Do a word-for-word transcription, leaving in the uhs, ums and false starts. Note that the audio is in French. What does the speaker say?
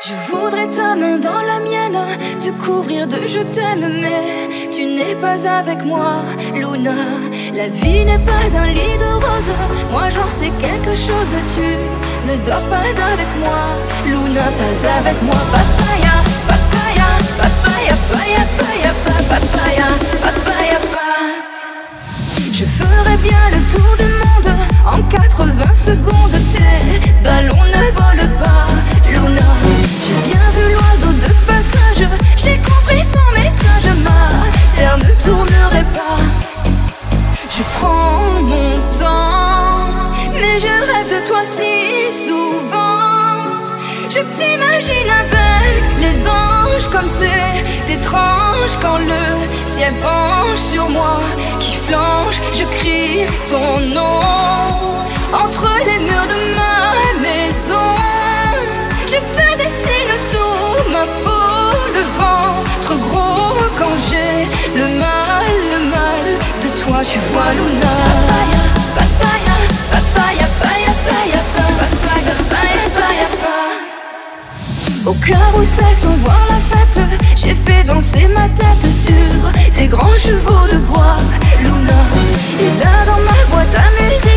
Je voudrais ta main dans la mienne, te couvrir de je t'aime, mais tu n'es pas avec moi, Luna. La vie n'est pas un lit de roses, moi j'en sais quelque chose. Tu ne dors pas avec moi, Luna, pas avec moi. Papaya, papaya, papaya, papaya, papaya, papaya, papaya, papaya. Je ferais bien le tour du monde en quatre-vingts secondes. Tes ballons ne volent pas, Luna. J'ai bien vu l'oiseau de passage, j'ai compris son message. Ma terre ne tournerait pas. Je prends mon temps, mais je rêve de toi si souvent. Je t'imagine avec les anges, comme c'est étrange quand le ciel penche sur moi, qui flanche, je crie ton nom entre les murs de ma maison. Je te dessine sous ma peau, le ventre gros quand j'ai le mal, le mal de toi, tu vois, Luna. Papaya, papaya, papaya, papaya, papaya, papaya, papaya, papaya. Au carrousel sans voir la fête, j'ai fait danser ma tête sur tes grands chevaux de bois, Luna. Et là dans ma boîte à musique,